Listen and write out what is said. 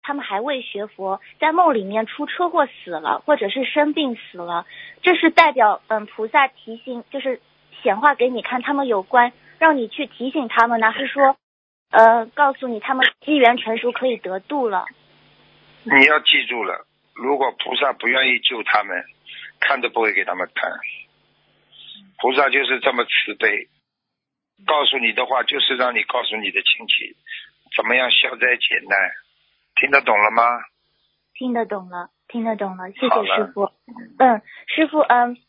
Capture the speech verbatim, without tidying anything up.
他们还未学佛，在梦里面出车祸死了，或者是生病死了，这是代表嗯菩萨提醒，就是显化给你看他们有关，让你去提醒他们呢，还是说呃告诉你他们机缘成熟可以得度了？ 你要记住了，如果菩萨不愿意救他们，看都不会给他们看。菩萨就是这么慈悲，告诉你的话就是让你告诉你的亲戚怎么样消灾解难，听得懂了吗？ 听得懂了，听得懂了，谢谢师父。嗯，师父，嗯，